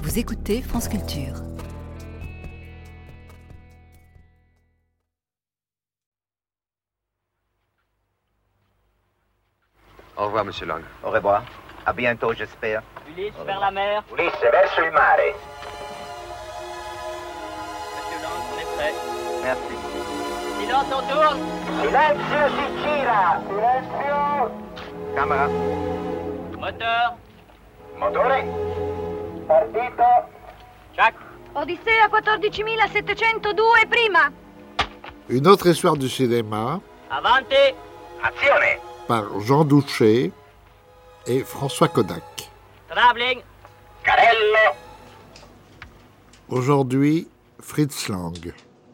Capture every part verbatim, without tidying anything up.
Vous écoutez France Culture. Au revoir, Monsieur Lang. Au revoir. À bientôt, j'espère. Ulysse vers la mer. Ulisse verso il mare. Monsieur Lang, on est prêt. Merci. Silence, on tourne. Silenzio si gira. Silenzio. Camera. Moteur. Motore. Partito. Jack. Odissea quattordicimilasettecentodue prima. Une autre histoire du cinéma Avanti. Azione. par Jean Douché et François Kodak. Travelling. Carello. Aujourd'hui, Fritz Lang.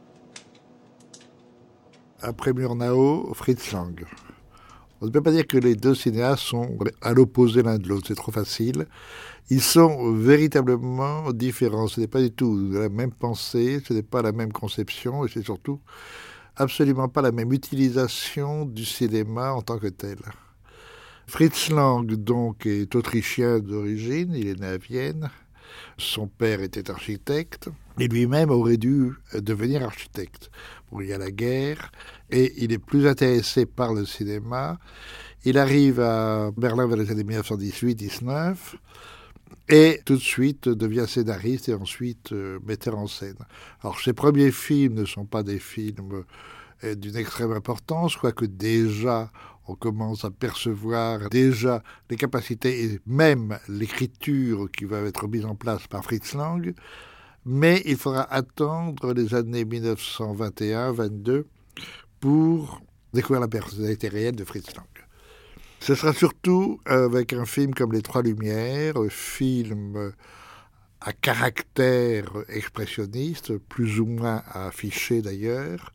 Après Murnau, Fritz Lang. On ne peut pas dire que les deux cinéastes sont à l'opposé l'un de l'autre, c'est trop facile. Ils sont véritablement différents, ce n'est pas du tout la même pensée, ce n'est pas la même conception, et c'est surtout absolument pas la même utilisation du cinéma en tant que tel. Fritz Lang, donc, est autrichien d'origine, il est né à Vienne. Son père était architecte, et lui-même aurait dû devenir architecte. Bon, il y a la guerre, et il est plus intéressé par le cinéma. Il arrive à Berlin vers les années dix-neuf cent dix-huit dix-neuf, et tout de suite devient scénariste et ensuite euh, metteur en scène. Alors, ses premiers films ne sont pas des films euh, d'une extrême importance, quoique déjà on commence à percevoir déjà les capacités et même l'écriture qui va être mise en place par Fritz Lang, mais il faudra attendre les années dix-neuf cent vingt et un vingt-deux pour découvrir la personnalité réelle de Fritz Lang. Ce sera surtout avec un film comme Les Trois Lumières, un film à caractère expressionniste, plus ou moins affiché d'ailleurs.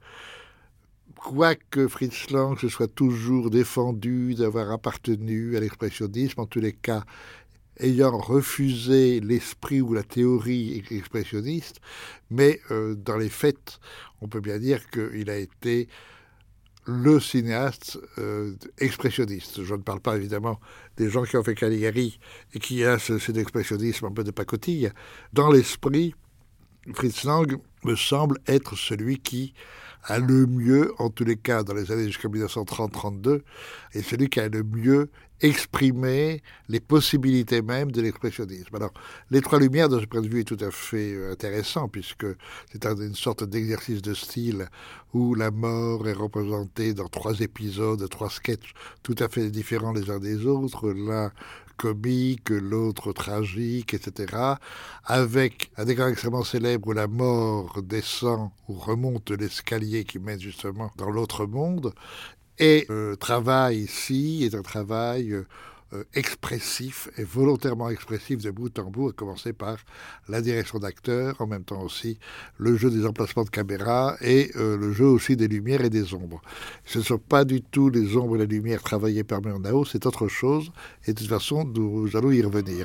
Quoique Fritz Lang se soit toujours défendu d'avoir appartenu à l'expressionnisme, en tous les cas ayant refusé l'esprit ou la théorie expressionniste, mais euh, dans les faits, on peut bien dire qu'il a été le cinéaste euh, expressionniste. Je ne parle pas évidemment des gens qui ont fait Caligari et qui a ce, cet expressionnisme un peu de pacotille. Dans l'esprit, Fritz Lang me semble être celui qui a le mieux, en tous les cas dans les années jusqu'en dix-neuf cent trente trente-deux, et celui qui a le mieux exprimé les possibilités même de l'expressionnisme. Alors, Les Trois Lumières, de ce point de vue, est tout à fait intéressant, puisque c'est une sorte d'exercice de style où la mort est représentée dans trois épisodes, trois sketchs tout à fait différents les uns des autres, l'un comique, l'autre tragique, et cetera, avec un décor extrêmement célèbre où la mort descend ou remonte l'escalier qui mène justement dans l'autre monde. Et le travail ici est un travail euh, expressif et volontairement expressif de bout en bout, à commencer par la direction d'acteurs, en même temps aussi le jeu des emplacements de caméra et euh, le jeu aussi des lumières et des ombres. Ce ne sont pas du tout les ombres et les lumières travaillées par Murnau, c'est autre chose, et de toute façon, nous allons y revenir.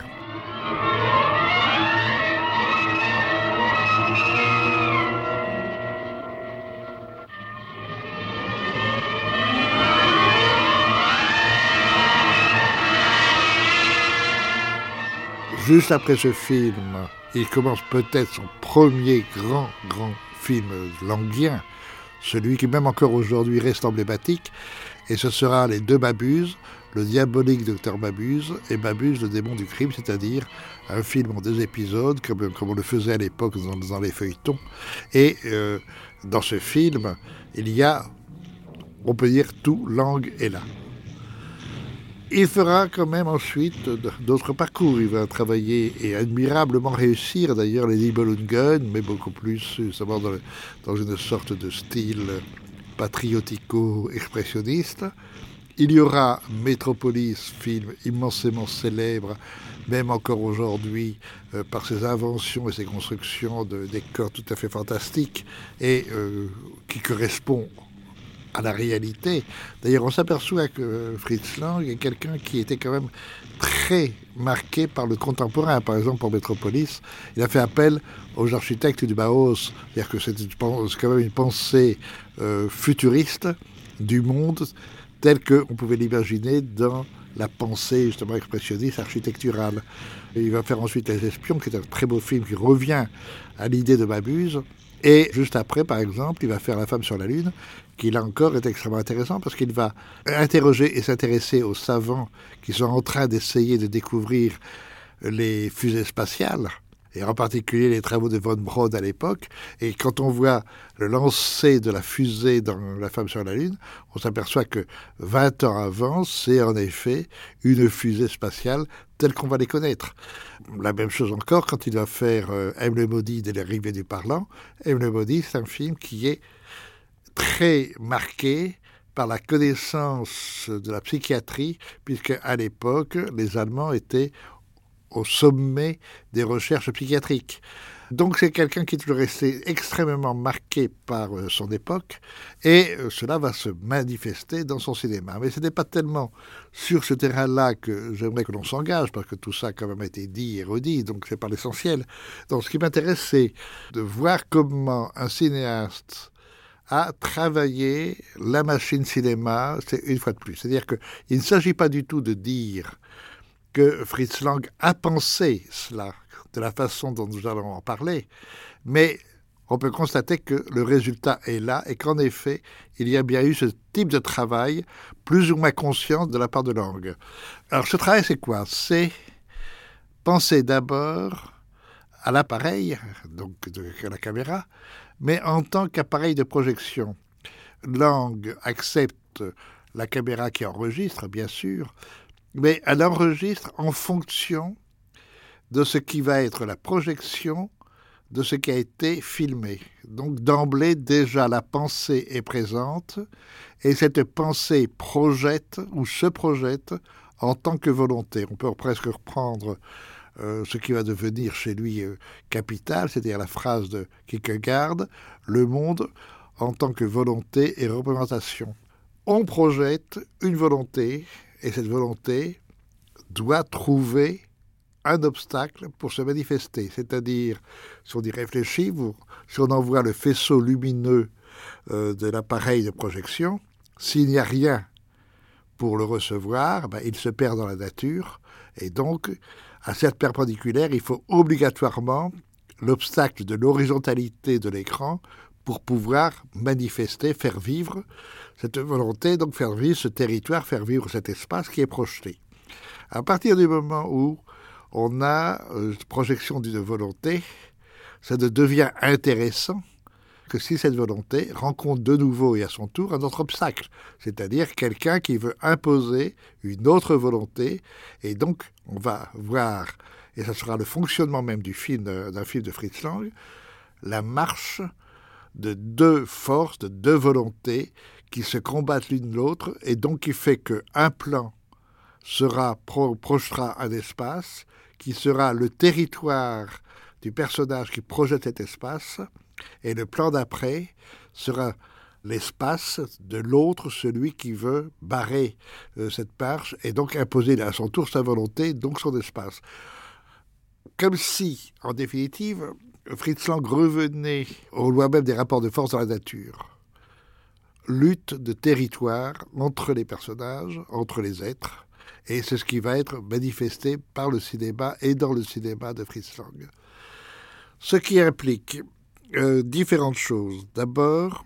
Juste après ce film, il commence peut-être son premier grand, grand film langien, celui qui même encore aujourd'hui reste emblématique, et ce sera Les Deux Babuse, le diabolique docteur Babuse et Babuse, le démon du crime, c'est-à-dire un film en deux épisodes, comme, comme on le faisait à l'époque dans, dans les feuilletons. Et euh, dans ce film, il y a, on peut dire, tout Lang est là. Il fera quand même ensuite d'autres parcours. Il va travailler et admirablement réussir d'ailleurs les Nibelungen, mais beaucoup plus justement dans, le, dans une sorte de style patriotico-expressionniste. Il y aura Metropolis, film immensément célèbre, même encore aujourd'hui, euh, par ses inventions et ses constructions de décors tout à fait fantastiques et euh, qui correspond à la réalité. D'ailleurs, on s'aperçoit que Fritz Lang est quelqu'un qui était quand même très marqué par le contemporain. Par exemple, pour Metropolis, il a fait appel aux architectes du Bauhaus. C'est-à-dire que c'est quand même une pensée euh, futuriste du monde tel qu'on pouvait l'imaginer dans la pensée justement expressionniste, architecturale. Et il va faire ensuite Les Espions, qui est un très beau film qui revient à l'idée de Mabuse. Et juste après, par exemple, il va faire La femme sur la Lune, qui là encore est extrêmement intéressant parce qu'il va interroger et s'intéresser aux savants qui sont en train d'essayer de découvrir les fusées spatiales, et en particulier les travaux de von Braun à l'époque. Et quand on voit le lancer de la fusée dans La femme sur la Lune, on s'aperçoit que vingt ans avant, c'est en effet une fusée spatiale telle qu'on va les connaître. La même chose encore quand il va faire euh, M. le Maudit dès l'arrivée du parlant. M. le Maudit, c'est un film qui est très marqué par la connaissance de la psychiatrie, puisque à l'époque, les Allemands étaient au sommet des recherches psychiatriques. Donc c'est quelqu'un qui est toujours resté extrêmement marqué par euh, son époque, et euh, cela va se manifester dans son cinéma. Mais ce n'est pas tellement sur ce terrain-là que j'aimerais que l'on s'engage, parce que tout ça a quand même été dit et redit, donc c'est pas l'essentiel. Donc ce qui m'intéresse, c'est de voir comment un cinéaste a travaillé la machine cinéma, c'est une fois de plus. C'est-à-dire qu'il ne s'agit pas du tout de dire que Fritz Lang a pensé cela, de la façon dont nous allons en parler, mais on peut constater que le résultat est là et qu'en effet, il y a bien eu ce type de travail, plus ou moins conscient de la part de Lang. Alors ce travail, c'est quoi? C'est penser d'abord à l'appareil, donc de la caméra, mais en tant qu'appareil de projection. Lang accepte la caméra qui enregistre, bien sûr, mais elle enregistre en fonction de ce qui va être la projection de ce qui a été filmé. Donc d'emblée, déjà, la pensée est présente, et cette pensée projette ou se projette en tant que volonté. On peut presque reprendre euh, ce qui va devenir chez lui euh, capital, c'est-à-dire la phrase de Kierkegaard, « Le monde en tant que volonté et représentation ». On projette une volonté, et cette volonté doit trouver un obstacle pour se manifester. C'est-à-dire, si on y réfléchit, vous, si on envoie le faisceau lumineux euh, de l'appareil de projection, s'il n'y a rien pour le recevoir, ben, il se perd dans la nature. Et donc, à cette perpendiculaire, il faut obligatoirement l'obstacle de l'horizontalité de l'écran pour pouvoir manifester, faire vivre cette volonté, donc faire vivre ce territoire, faire vivre cet espace qui est projeté. À partir du moment où on a une projection d'une volonté, ça ne devient intéressant que si cette volonté rencontre de nouveau et à son tour un autre obstacle, c'est-à-dire quelqu'un qui veut imposer une autre volonté, et donc on va voir, et ça sera le fonctionnement même du film, d'un film de Fritz Lang, la marche de deux forces, de deux volontés qui se combattent l'une l'autre, et donc qui fait qu'un plan sera, pro, projetera un espace, qui sera le territoire du personnage qui projette cet espace, et le plan d'après sera l'espace de l'autre, celui qui veut barrer euh, cette marche, et donc imposer à son tour sa volonté, donc son espace. Comme si, en définitive, Fritz Lang revenait aux lois même des rapports de force dans la nature. Lutte de territoire entre les personnages, entre les êtres, et c'est ce qui va être manifesté par le cinéma et dans le cinéma de Fritz Lang. Ce qui implique euh, différentes choses. D'abord,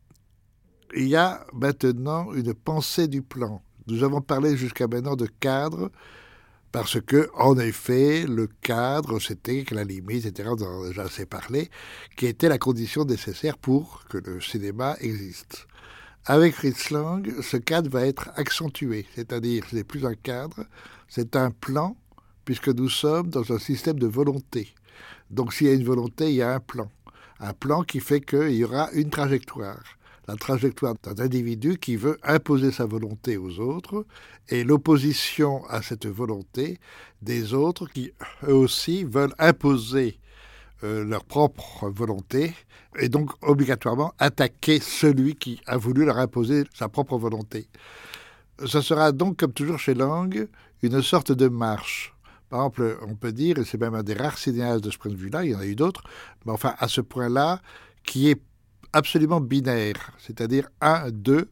il y a maintenant une pensée du plan. Nous avons parlé jusqu'à maintenant de cadre, parce que, en effet, le cadre, c'était que la limite, et cetera, on en a déjà assez parlé, qui était la condition nécessaire pour que le cinéma existe. Avec Fritz Lang, ce cadre va être accentué, c'est-à-dire ce n'est plus un cadre, c'est un plan, puisque nous sommes dans un système de volonté. Donc s'il y a une volonté, il y a un plan. Un plan qui fait qu'il y aura une trajectoire. La trajectoire d'un individu qui veut imposer sa volonté aux autres, et l'opposition à cette volonté des autres qui, eux aussi, veulent imposer euh, leur propre volonté, et donc obligatoirement attaquer celui qui a voulu leur imposer sa propre volonté. Ce sera donc, comme toujours chez Lang, une sorte de marche. Par exemple, on peut dire, et c'est même un des rares cinéastes de ce point de vue-là, il y en a eu d'autres, mais enfin à ce point-là, qui est absolument binaire, c'est-à-dire un, deux,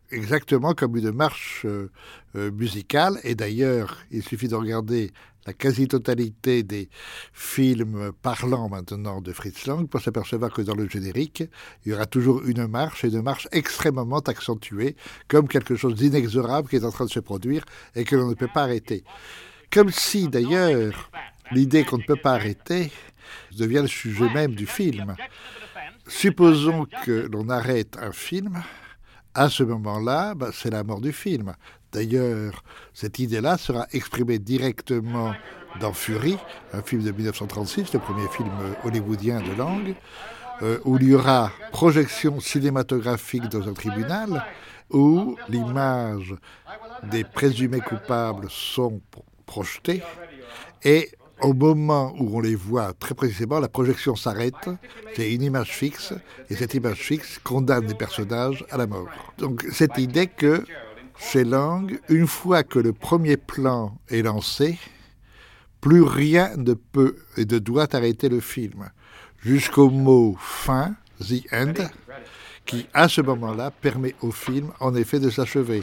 exactement comme une marche euh, euh, musicale. Et d'ailleurs, il suffit de regarder la quasi-totalité des films parlants maintenant de Fritz Lang pour s'apercevoir que dans le générique, il y aura toujours une marche, et une marche extrêmement accentuée, comme quelque chose d'inexorable qui est en train de se produire et que l'on ne peut pas arrêter. Comme si, d'ailleurs, l'idée qu'on ne peut pas arrêter devient le sujet même du film. Supposons que l'on arrête un film, à ce moment-là, ben, c'est la mort du film. D'ailleurs, cette idée-là sera exprimée directement dans Fury, un film de dix-neuf cent trente-six, le premier film hollywoodien de Lang, euh, où il y aura projection cinématographique dans un tribunal, où l'image des présumés coupables sont projetées, et au moment où on les voit très précisément, la projection s'arrête, c'est une image fixe, et cette image fixe condamne les personnages à la mort. Donc cette idée que, chez Lang, une fois que le premier plan est lancé, plus rien ne peut et ne doit arrêter le film, jusqu'au mot « fin », « the end », qui, à ce moment-là, permet au film, en effet, de s'achever.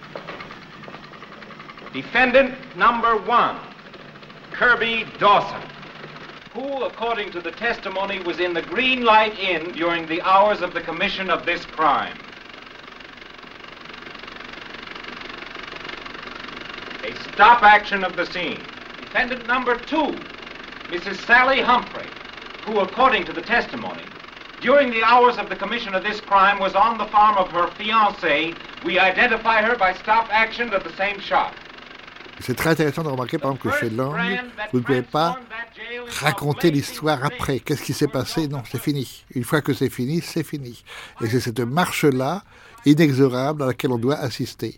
Defendant number one. Kirby Dawson, who, according to the testimony, was in the Green Light Inn during the hours of the commission of this crime. A stop action of the scene. Defendant number two, Missus Sally Humphrey, who, according to the testimony, during the hours of the commission of this crime was on the farm of her fiancé. We identify her by stop action of the same shot. C'est très intéressant de remarquer, par exemple, que chez Lang, vous ne pouvez pas raconter l'histoire après. Qu'est-ce qui s'est passé? Non, c'est fini. Une fois que c'est fini, c'est fini. Et c'est cette marche-là, inexorable, à laquelle on doit assister.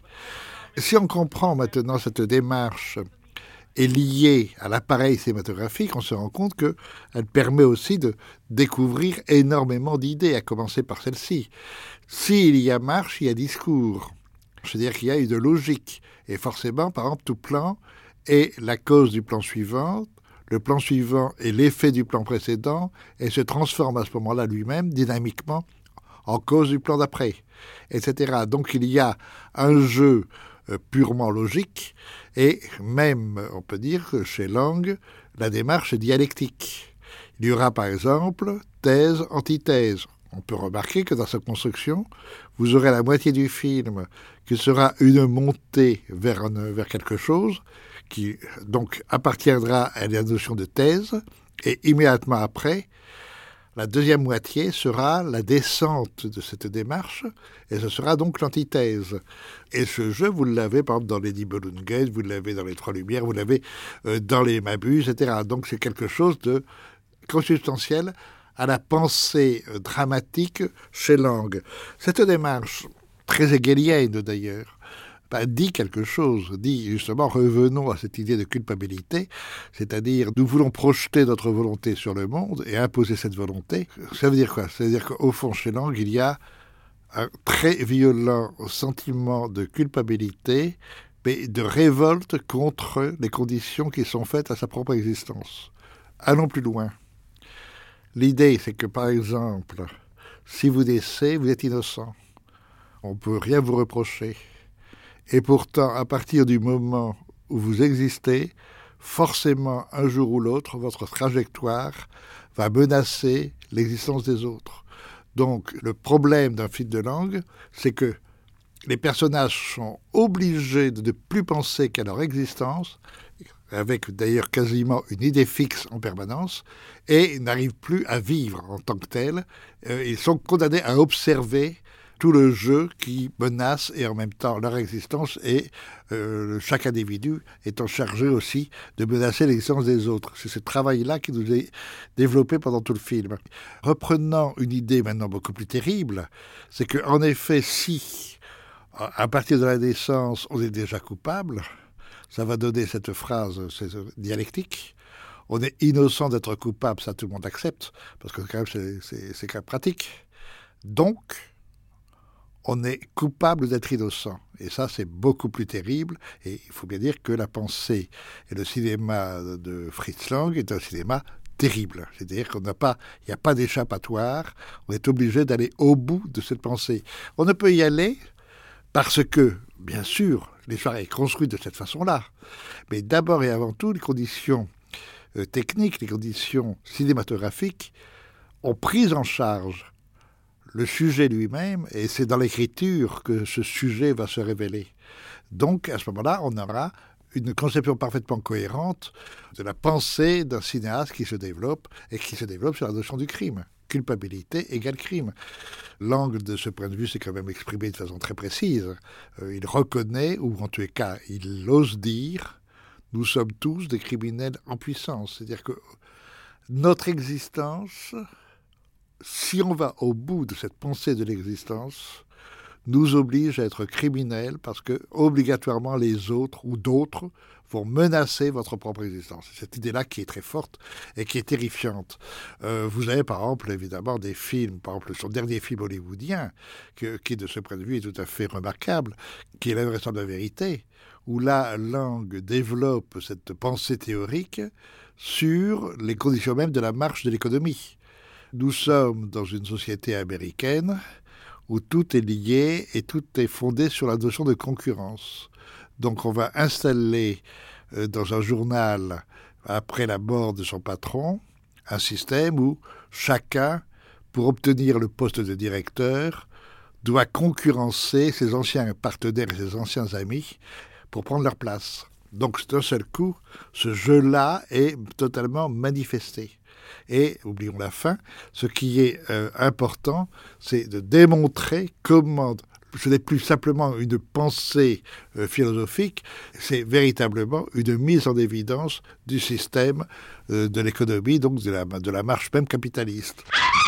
Si on comprend maintenant cette démarche est liée à l'appareil cinématographique, on se rend compte qu'elle permet aussi de découvrir énormément d'idées, à commencer par celle-ci. S'il y a marche, il y a discours. C'est-à-dire qu'il y a une logique. Et forcément, par exemple, tout plan est la cause du plan suivant, le plan suivant est l'effet du plan précédent, et se transforme à ce moment-là lui-même, dynamiquement, en cause du plan d'après, et cetera. Donc il y a un jeu euh, purement logique, et même, on peut dire que chez Lang, la démarche est dialectique. Il y aura par exemple thèse, antithèse. On peut remarquer que dans sa construction, vous aurez la moitié du film qui sera une montée vers, un, vers quelque chose, qui donc appartiendra à la notion de thèse, et immédiatement après, la deuxième moitié sera la descente de cette démarche, et ce sera donc l'antithèse. Et ce jeu, vous l'avez par exemple dans Lady Balloon Gate, vous l'avez dans Les Trois Lumières, vous l'avez euh, dans Les Mabus, et cetera. Donc c'est quelque chose de consubstantiel à la pensée dramatique chez Lang. Cette démarche, très hegelienne d'ailleurs, bah, dit quelque chose, dit justement revenons à cette idée de culpabilité, c'est-à-dire nous voulons projeter notre volonté sur le monde et imposer cette volonté. Ça veut dire quoi? Ça veut dire qu'au fond chez Lang, il y a un très violent sentiment de culpabilité, mais de révolte contre les conditions qui sont faites à sa propre existence. Allons plus loin. L'idée, c'est que, par exemple, si vous naissez, vous êtes innocent. On ne peut rien vous reprocher. Et pourtant, à partir du moment où vous existez, forcément, un jour ou l'autre, votre trajectoire va menacer l'existence des autres. Donc, le problème d'un film de Lang, c'est que les personnages sont obligés de ne plus penser qu'à leur existence, avec d'ailleurs quasiment une idée fixe en permanence, et n'arrivent plus à vivre en tant que tels. Euh, ils sont condamnés à observer tout le jeu qui menace et en même temps leur existence, et euh, chaque individu étant chargé aussi de menacer l'existence des autres. C'est ce travail-là qui nous est développé pendant tout le film. Reprenant une idée maintenant beaucoup plus terrible, c'est qu'en effet, si à partir de la naissance on est déjà coupable, ça va donner cette phrase, cette dialectique. On est innocent d'être coupable, ça tout le monde accepte, parce que quand même c'est, c'est, c'est quand même pratique. Donc, on est coupable d'être innocent. Et ça, c'est beaucoup plus terrible. Et il faut bien dire que la pensée et le cinéma de Fritz Lang est un cinéma terrible. C'est-à-dire qu'il n'a pas, il n'y a pas d'échappatoire. On est obligé d'aller au bout de cette pensée. On ne peut y aller Parce que, bien sûr, l'histoire est construite de cette façon-là. Mais d'abord et avant tout, les conditions euh, techniques, les conditions cinématographiques ont pris en charge le sujet lui-même, et c'est dans l'écriture que ce sujet va se révéler. Donc, à ce moment-là, on aura une conception parfaitement cohérente de la pensée d'un cinéaste qui se développe, et qui se développe sur la notion du crime. Culpabilité égale crime. Lang, de ce point de vue, s'est quand même exprimé de façon très précise. Euh, il reconnaît, ou en tous les cas, il ose dire, nous sommes tous des criminels en puissance. C'est-à-dire que notre existence, si on va au bout de cette pensée de l'existence, nous oblige à être criminels parce que, obligatoirement, les autres ou d'autres vont menacer votre propre existence. C'est cette idée-là qui est très forte et qui est terrifiante. Euh, vous avez, par exemple, évidemment, des films, par exemple, son dernier film hollywoodien, que, qui, de ce point de vue, est tout à fait remarquable, qui est L'invraisemblable de la vérité, où là, Lang développe cette pensée théorique sur les conditions même de la marche de l'économie. Nous sommes dans une société américaine où tout est lié et tout est fondé sur la notion de concurrence. Donc on va installer euh, dans un journal, après la mort de son patron, un système où chacun, pour obtenir le poste de directeur, doit concurrencer ses anciens partenaires et ses anciens amis pour prendre leur place. Donc d'un seul coup, ce jeu-là est totalement manifesté. Et, oublions la fin, ce qui est euh, important, c'est de démontrer comment, ce n'est plus simplement une pensée euh, philosophique, c'est véritablement une mise en évidence du système euh, de l'économie, donc de la, de la marche même capitaliste.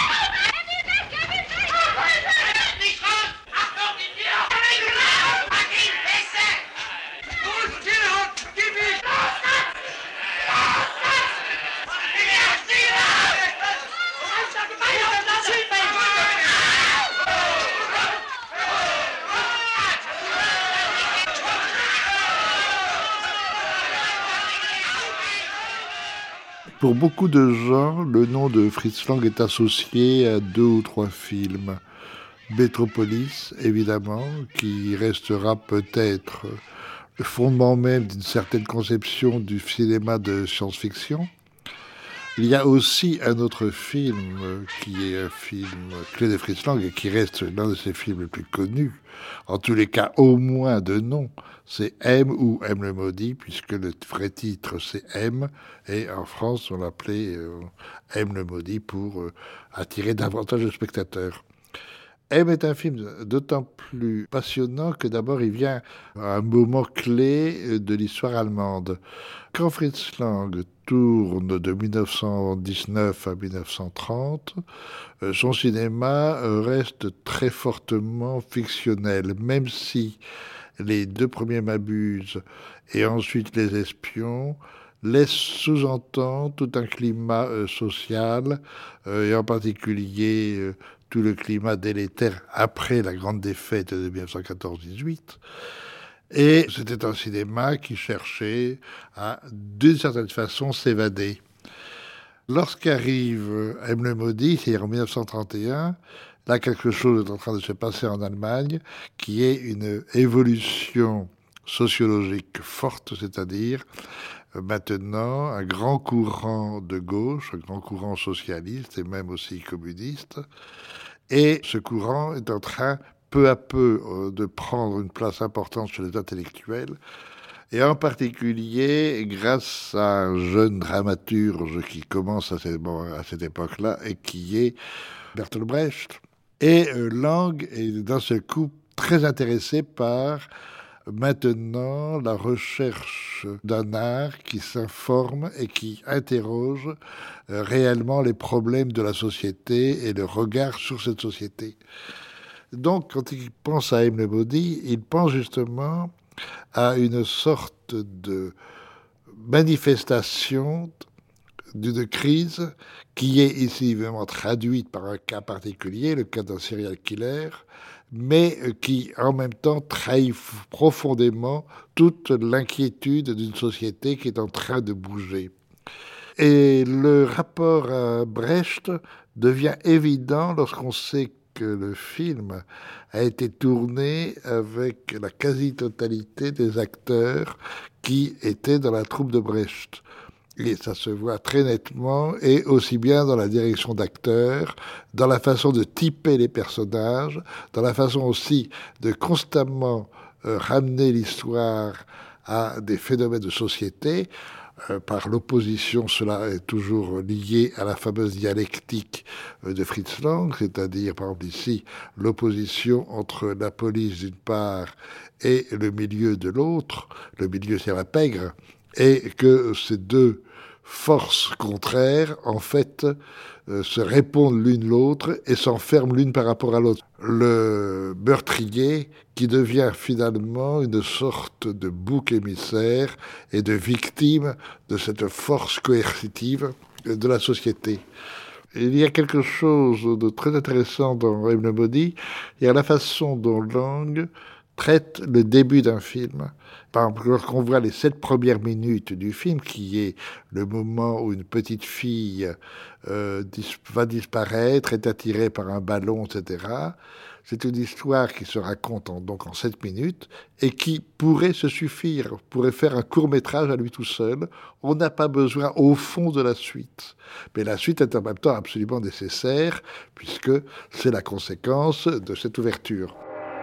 Pour beaucoup de gens, le nom de Fritz Lang est associé à deux ou trois films. Metropolis, évidemment, qui restera peut-être le fondement même d'une certaine conception du cinéma de science-fiction. Il y a aussi un autre film qui est un film clé de Fritz Lang et qui reste l'un de ses films les plus connus, en tous les cas au moins de nom, c'est M ou M le maudit, puisque le vrai titre c'est M, et en France on l'appelait euh, M le maudit pour euh, attirer davantage de spectateurs. M est un film d'autant plus passionnant que d'abord il vient à un moment clé de l'histoire allemande. Quand Fritz Lang tourne de dix-neuf cent dix-neuf à dix-neuf cent trente, son cinéma reste très fortement fictionnel, même si les deux premiers m'abusent et ensuite Les Espions laissent sous-entendre tout un climat euh, social euh, et en particulier euh, tout le climat délétère après la grande défaite de dix-neuf cent quatorze dix-huit. Et c'était un cinéma qui cherchait à, d'une certaine façon, s'évader. Lorsqu'arrive M le maudit, c'est-à-dire en dix-neuf cent trente et un, là, quelque chose est en train de se passer en Allemagne, qui est une évolution sociologique forte, c'est-à-dire euh, maintenant un grand courant de gauche, un grand courant socialiste et même aussi communiste. Et ce courant est en train, peu à peu, euh, de prendre une place importante chez les intellectuels, et en particulier grâce à un jeune dramaturge qui commence à cette, bon, à cette époque-là et qui est Bertolt Brecht. Et euh, Lang est d'un seul coup très intéressé par maintenant la recherche d'un art qui s'informe et qui interroge euh, réellement les problèmes de la société et le regard sur cette société. Donc, quand il pense à M le maudit, il pense justement à une sorte de manifestation d'une crise qui est ici vraiment traduite par un cas particulier, le cas d'un serial killer, mais qui en même temps trahit profondément toute l'inquiétude d'une société qui est en train de bouger. Et le rapport à Brecht devient évident lorsqu'on sait que le film a été tourné avec la quasi-totalité des acteurs qui étaient dans la troupe de Brecht. Et ça se voit très nettement, et aussi bien dans la direction d'acteurs, dans la façon de typer les personnages, dans la façon aussi de constamment euh, ramener l'histoire à des phénomènes de société. Euh, par l'opposition, cela est toujours lié à la fameuse dialectique euh, de Fritz Lang, c'est-à-dire, par exemple ici, l'opposition entre la police d'une part et le milieu de l'autre, le milieu c'est la pègre, et que ces deux forces contraires, en fait, euh, se répondent l'une l'autre et s'enferment l'une par rapport à l'autre. Le meurtrier qui devient finalement une sorte de bouc émissaire et de victime de cette force coercitive de la société. Il y a quelque chose de très intéressant dans Emile Maudit, il y a la façon dont Lang traite le début d'un film. Par exemple, lorsqu'on voit les sept premières minutes du film, qui est le moment où une petite fille euh, dis- va disparaître, est attirée par un ballon, et cetera, c'est une histoire qui se raconte en, donc en sept minutes et qui pourrait se suffire, pourrait faire un court-métrage à lui tout seul. On n'a pas besoin, au fond, de la suite. Mais la suite est en même temps absolument nécessaire, puisque c'est la conséquence de cette ouverture.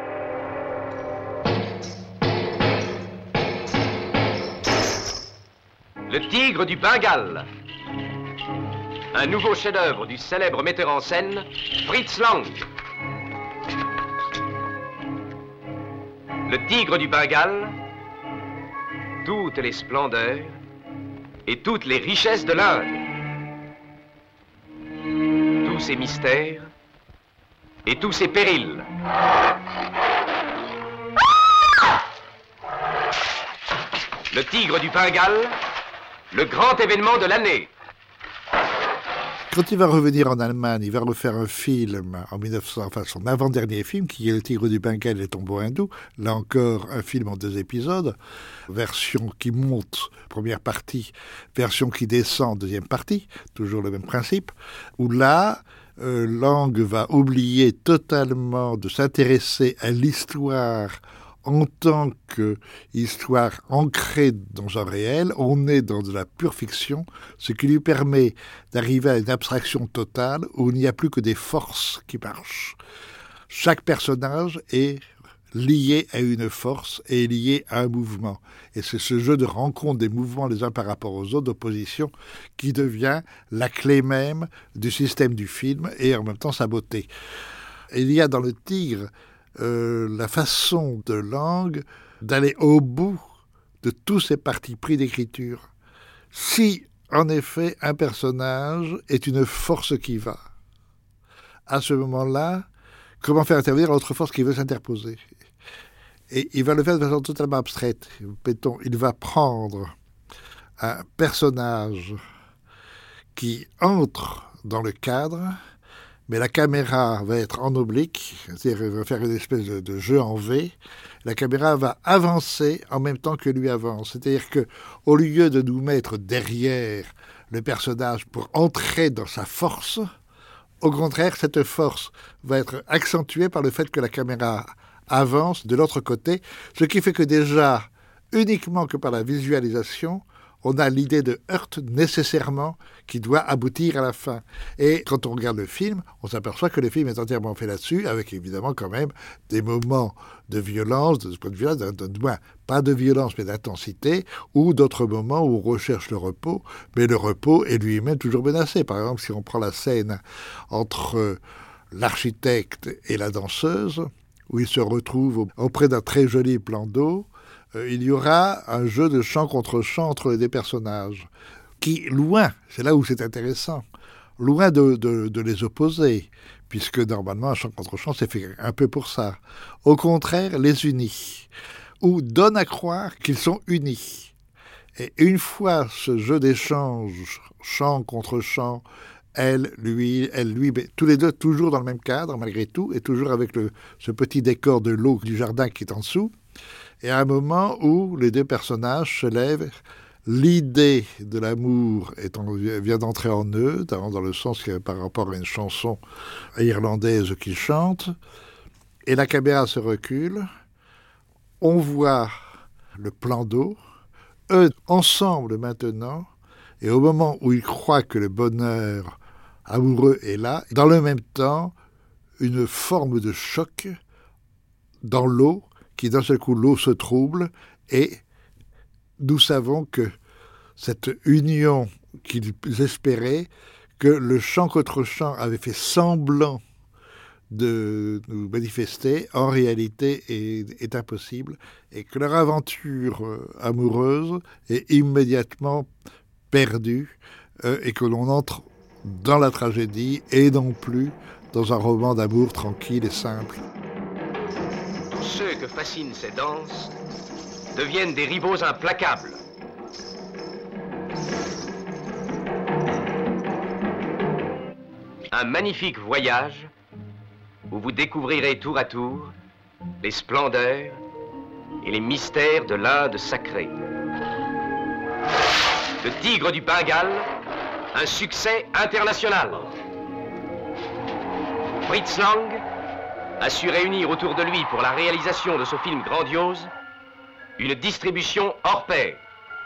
Le Tigre du Bengale. Un nouveau chef-d'œuvre du célèbre metteur en scène, Fritz Lang. Le Tigre du Bengale, toutes les splendeurs et toutes les richesses de l'Inde. Tous ses mystères et tous ses périls. Le Tigre du Bengale, le grand événement de l'année. Quand il va revenir en Allemagne, il va refaire un film en mille neuf cents, enfin son avant-dernier film, qui est Le Tigre du Bengale et les tombeaux hindous. Là encore, un film en deux épisodes. Version qui monte, première partie. Version qui descend, deuxième partie. Toujours le même principe. Où là, euh, Lang va oublier totalement de s'intéresser à l'histoire en tant qu'histoire ancrée dans un réel. On est dans de la pure fiction, ce qui lui permet d'arriver à une abstraction totale où il n'y a plus que des forces qui marchent. Chaque personnage est lié à une force et lié à un mouvement. Et c'est ce jeu de rencontre des mouvements les uns par rapport aux autres, d'opposition, qui devient la clé même du système du film et en même temps sa beauté. Il y a dans le Tigre Euh, la façon de Lang d'aller au bout de tous ces partis pris d'écriture. Si, en effet, un personnage est une force qui va, à ce moment-là, comment faire intervenir l'autre force qui veut s'interposer? Et il va le faire de façon totalement abstraite. Mettons, il va prendre un personnage qui entre dans le cadre, mais la caméra va être en oblique, c'est-à-dire va faire une espèce de, de jeu en V. La caméra va avancer en même temps que lui avance. C'est-à-dire que, au lieu de nous mettre derrière le personnage pour entrer dans sa force, au contraire, cette force va être accentuée par le fait que la caméra avance de l'autre côté, ce qui fait que déjà, uniquement que par la visualisation, on a l'idée de Heurte nécessairement qui doit aboutir à la fin. Et quand on regarde le film, on s'aperçoit que le film est entièrement fait là-dessus, avec évidemment quand même des moments de violence, de ce point de vue-là, de moins, pas de violence mais d'intensité, ou d'autres moments où on recherche le repos, mais le repos est lui-même toujours menacé. Par exemple, si on prend la scène entre l'architecte et la danseuse, où ils se retrouvent auprès d'un très joli plan d'eau, il y aura un jeu de chant contre chant entre les deux personnages, qui, loin, c'est là où c'est intéressant, loin de, de, de les opposer, puisque normalement un chant contre chant c'est fait un peu pour ça, au contraire les unit, ou donne à croire qu'ils sont unis. Et une fois ce jeu d'échange, chant contre chant, elle, lui, elle, lui, mais tous les deux toujours dans le même cadre malgré tout, et toujours avec le, ce petit décor de l'eau du jardin qui est en dessous, et à un moment où les deux personnages se lèvent l'idée de l'amour est en, vient d'entrer en eux, dans le sens que par rapport à une chanson irlandaise qu'ils chantent, et la caméra se recule, on voit le plan d'eau, eux ensemble maintenant, et au moment où ils croient que le bonheur amoureux est là, dans le même temps, une forme de choc dans l'eau, qui d'un seul coup l'eau se trouble, et nous savons que cette union qu'ils espéraient, que le chant contre chant avait fait semblant de nous manifester, en réalité est, est impossible, et que leur aventure euh, amoureuse est immédiatement perdue, euh, et que l'on entre dans la tragédie et non plus dans un roman d'amour tranquille et simple. Tous ceux que fascinent ces danses deviennent des rivaux implacables. Un magnifique voyage où vous découvrirez tour à tour les splendeurs et les mystères de l'Inde sacrée. Le Tigre du Bengale, un succès international. Fritz Lang a su réunir autour de lui pour la réalisation de ce film grandiose une distribution hors pair.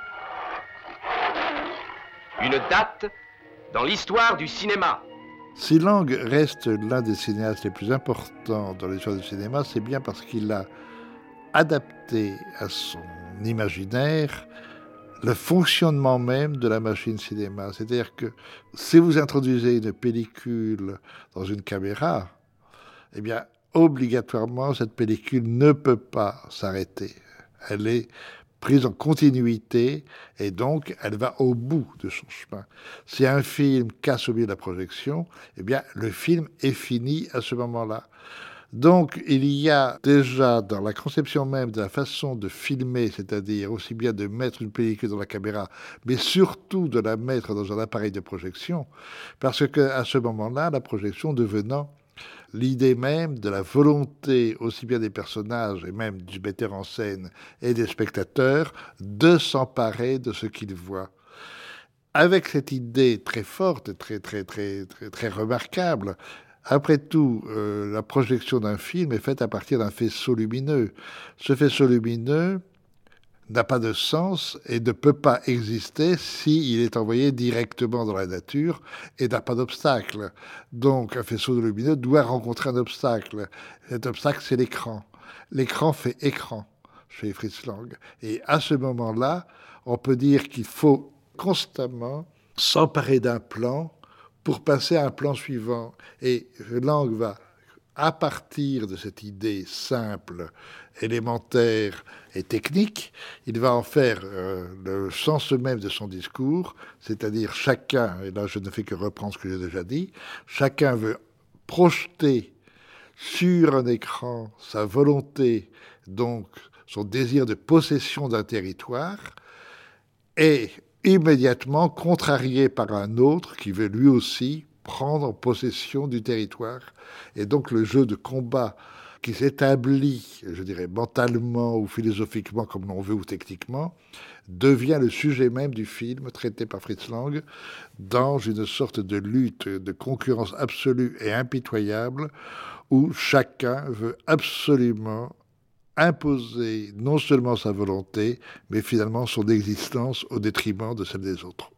Une date dans l'histoire du cinéma. Si Lang reste l'un des cinéastes les plus importants dans l'histoire du cinéma, c'est bien parce qu'il a adapté à son imaginaire le fonctionnement même de la machine cinéma. C'est-à-dire que si vous introduisez une pellicule dans une caméra, eh bien, obligatoirement, cette pellicule ne peut pas s'arrêter. Elle est prise en continuité et donc elle va au bout de son chemin. Si un film casse au milieu de la projection, eh bien, le film est fini à ce moment-là. Donc, il y a déjà dans la conception même de la façon de filmer, c'est-à-dire aussi bien de mettre une pellicule dans la caméra, mais surtout de la mettre dans un appareil de projection, parce qu'à ce moment-là, la projection devenant l'idée même de la volonté aussi bien des personnages et même du metteur en scène et des spectateurs de s'emparer de ce qu'ils voient. Avec cette idée très forte, très, très, très, très, très remarquable, après tout, euh, la projection d'un film est faite à partir d'un faisceau lumineux. Ce faisceau lumineux n'a pas de sens et ne peut pas exister s'il est envoyé directement dans la nature et n'a pas d'obstacle. Donc, un faisceau lumineux doit rencontrer un obstacle. Cet obstacle, c'est l'écran. L'écran fait écran chez Fritz Lang. Et à ce moment-là, on peut dire qu'il faut constamment s'emparer d'un plan pour passer à un plan suivant. Et Lang va, à partir de cette idée simple, élémentaire et technique, il va en faire euh, le sens même de son discours, c'est-à-dire chacun, et là je ne fais que reprendre ce que j'ai déjà dit, chacun veut projeter sur un écran sa volonté, donc son désir de possession d'un territoire, et immédiatement contrarié par un autre qui veut lui aussi prendre possession du territoire. Et donc le jeu de combat qui s'établit, je dirais, mentalement ou philosophiquement, comme l'on veut, ou techniquement, devient le sujet même du film traité par Fritz Lang dans une sorte de lutte, de concurrence absolue et impitoyable où chacun veut absolument imposer non seulement sa volonté, mais finalement son existence au détriment de celle des autres.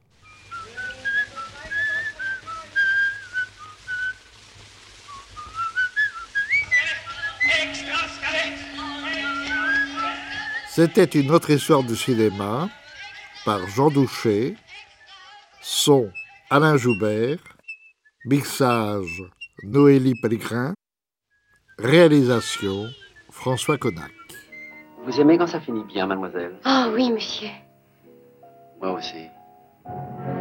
C'était une autre histoire du cinéma par Jean Douchet, son Alain Joubert, mixage Noélie Pellegrin, réalisation François Connac. Vous aimez quand ça finit bien, mademoiselle? Oh oui, monsieur. Moi aussi.